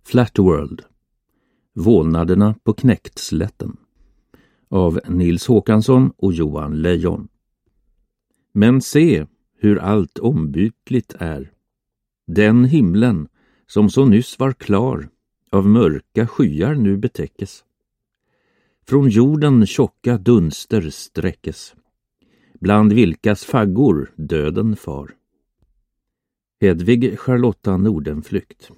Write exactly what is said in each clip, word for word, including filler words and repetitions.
Flat World. Vålnaderna på Knäktslätten av Nils Håkansson och Johan Lejon. Men se hur allt ombytligt är. Den himlen som så nyss var klar av mörka skyar nu betäckes. Från jorden tjocka dunster sträckes, bland vilkas faggor döden far. Hedvig Charlotta Nordenflykt.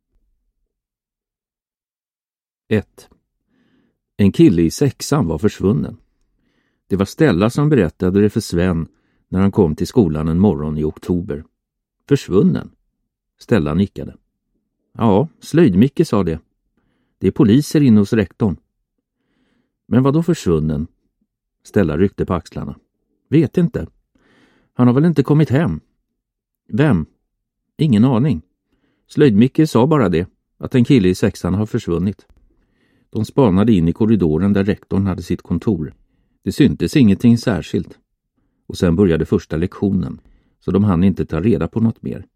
ett. En kille i sexan var försvunnen. Det var Stella som berättade det för Sven när han kom till skolan en morgon i oktober. Försvunnen? Stella nickade. Ja, Slöjd-Micke sa det. Det är poliser inne hos rektorn. Men vad då försvunnen? Stella ryckte på axlarna. Vet inte. Han har väl inte kommit hem? Vem? Ingen aning. Slöjd-Micke sa bara det, att en kille i sexan har försvunnit. De spanade in i korridoren där rektorn hade sitt kontor. Det syntes ingenting särskilt. Och sen började första lektionen, så de hann inte ta reda på något mer.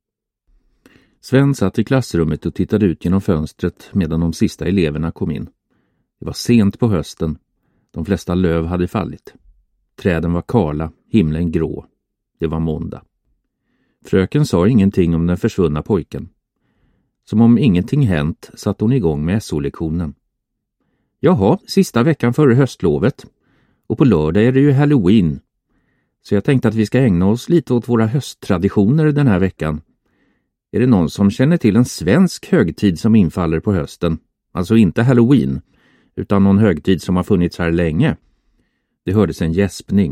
Sven satt i klassrummet och tittade ut genom fönstret medan de sista eleverna kom in. Det var sent på hösten. De flesta löv hade fallit. Träden var kala, himlen grå. Det var måndag. Fröken sa ingenting om den försvunna pojken. Som om ingenting hänt satt hon igång med S O-lektionen. Jaha, sista veckan före höstlovet. Och på lördag är det ju Halloween. Så jag tänkte att vi ska ägna oss lite åt våra hösttraditioner den här veckan. Är det någon som känner till en svensk högtid som infaller på hösten? Alltså inte Halloween, utan någon högtid som har funnits här länge. Det hördes en gäspning.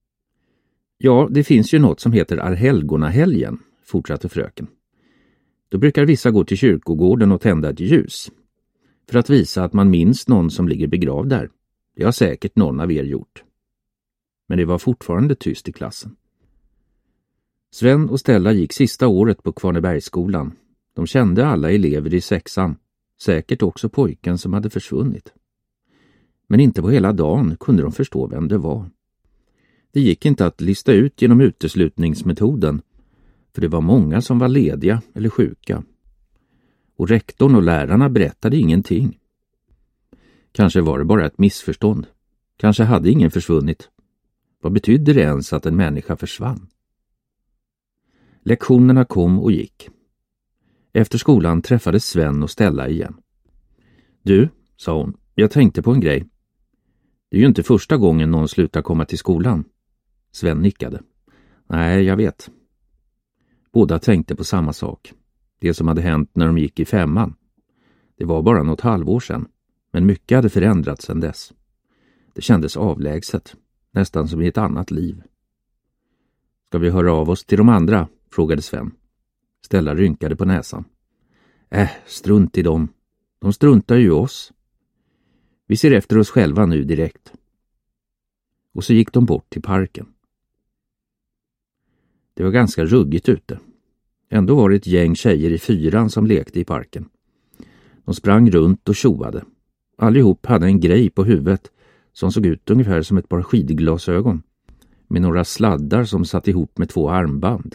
Ja, det finns ju något som heter Allhelgonahelgen, fortsatte fröken. Då brukar vissa gå till kyrkogården och tända ett ljus. För att visa att man minns någon som ligger begravd där. Det har säkert någon av er gjort. Men det var fortfarande tyst i klassen. Sven och Stella gick sista året på Kvarnebergsskolan. De kände alla elever i sexan. Säkert också pojken som hade försvunnit. Men inte på hela dagen kunde de förstå vem det var. Det gick inte att lista ut genom uteslutningsmetoden. För det var många som var lediga eller sjuka. Och rektorn och lärarna berättade ingenting. Kanske var det bara ett missförstånd. Kanske hade ingen försvunnit. Vad betydde det ens att en människa försvann? Lektionerna kom och gick. Efter skolan träffades Sven och Stella igen. Du, sa hon, jag tänkte på en grej. Det är ju inte första gången någon slutar komma till skolan. Sven nickade. Nej, jag vet. Båda tänkte på samma sak. Det som hade hänt när de gick i femman. Det var bara något halvår sedan. Men mycket hade förändrats sedan dess. Det kändes avlägset. Nästan som i ett annat liv. Ska vi höra av oss till de andra? Frågade Sven. Stella rynkade på näsan. Äh, strunt i dem. De struntar ju i oss. Vi ser efter oss själva nu direkt. Och så gick de bort till parken. Det var ganska ruggigt ute. Ändå var det ett gäng tjejer i fyran som lekte i parken. De sprang runt och tjoade. Allihop hade en grej på huvudet som såg ut ungefär som ett par skidglasögon. Med några sladdar som satt ihop med två armband.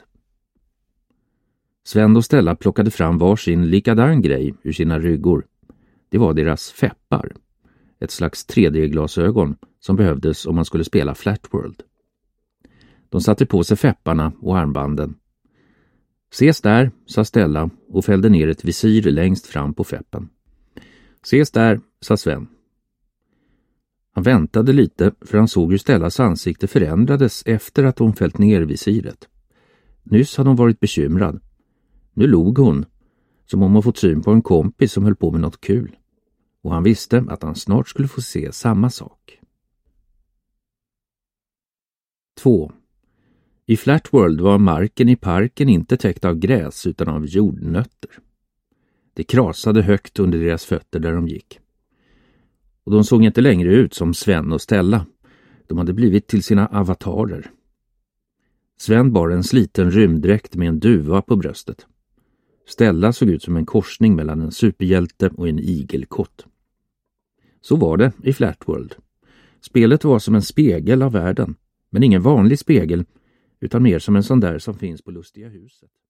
Sven och Stella plockade fram varsin likadan grej ur sina ryggor. Det var deras feppar. Ett slags tre D-glasögon som behövdes om man skulle spela Flat World. De satte på sig fepparna och armbanden. Ses där, sa Stella och fällde ner ett visir längst fram på feppen. Ses där, sa Sven. Han väntade lite för han såg hur Stellas ansikte förändrades efter att hon fällt ner visiret. Nyss hade hon varit bekymrad. Nu log hon, som om hon fått syn på en kompis som höll på med något kul. Och han visste att han snart skulle få se samma sak. två. I Flat World var marken i parken inte täckt av gräs utan av jordnötter. Det krasade högt under deras fötter där de gick. Och de såg inte längre ut som Sven och Stella. De hade blivit till sina avatarer. Sven bar en sliten rymddräkt med en duva på bröstet. Stella såg ut som en korsning mellan en superhjälte och en igelkott. Så var det i Flat World. Spelet var som en spegel av världen. Men ingen vanlig spegel, utan mer som en sån där som finns på Lustiga huset.